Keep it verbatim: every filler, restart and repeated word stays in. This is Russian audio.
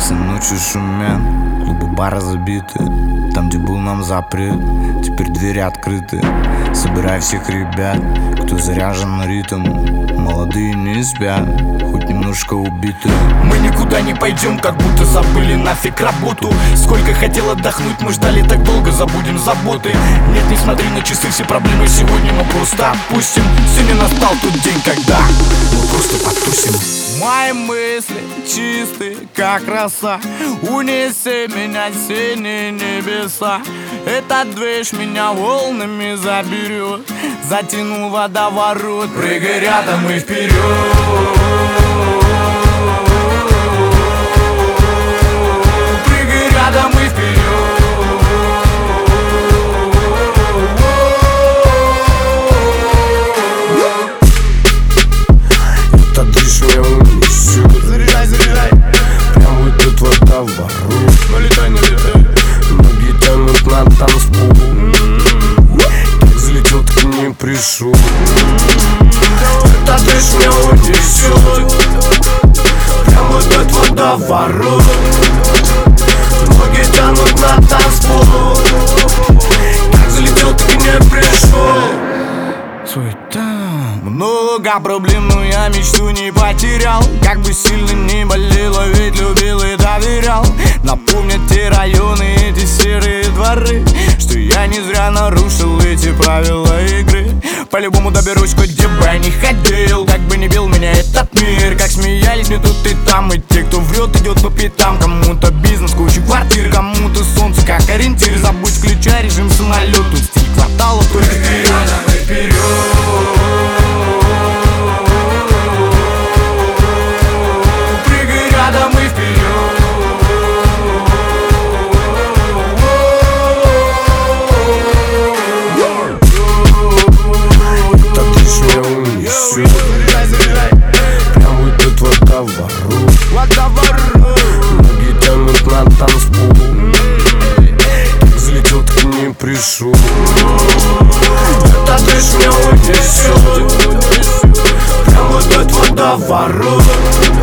Все ночью шумят, клубы, бары забиты. Там, где был нам запрет, теперь двери открыты. Собирай всех ребят, кто заряжен на ритм. Молодые не спят, хоть немножко убиты. Мы никуда не пойдем, как будто забыли нафиг работу. Сколько хотел отдохнуть, мы ждали так долго, забудем заботы. Нет, не смотри на часы, все проблемы сегодня мы просто отпустим. Сегодня настал тот день, когда мы просто потусим. Мои мысли чисты, как роса. Унеси меня в синие небеса. Этот движ меня волнами заберет. Затянул водоворот. Прыгай рядом и вперед. Прыгай рядом и вперед. Этот движ меня унесет. Заряжай, заряжай. Прям вот тут водоворот. Налетай, налетай. Ноги тянут на танцпол. Так взлетел, так не пришел. Этот движ меня унесет. Прям вот этот водоворот. Ноги тянут на танцпол. Так залетел, так и не пришел. Суета. Много проблем, но я мечту не потерял. Как бы сильно не болело, ведь любил и доверял. Напомнят те районы, эти серые дворы, что я не зря нарушил эти правила игры. По-любому доберусь, хоть где бы я ни ходил. Как бы не бил меня этот мир, как смеялись мне тут и там. И те, кто врет, идет по пятам. Кому-то бизнес, куча квартир, кому-то солнце как ориентир. Забудь, включай режим самолет, тут стиль кварталов только вперед. Рядом и вперед. Прыгай рядом и вперед. Этот движ меня унесет. Заряжай, заряжай. Прям вот тут водоворот. Водоворот. Ноги тянут на танцпол. Так взлетел, так не пришел. Этот движ меня унесет. Прям вот этот водоворот.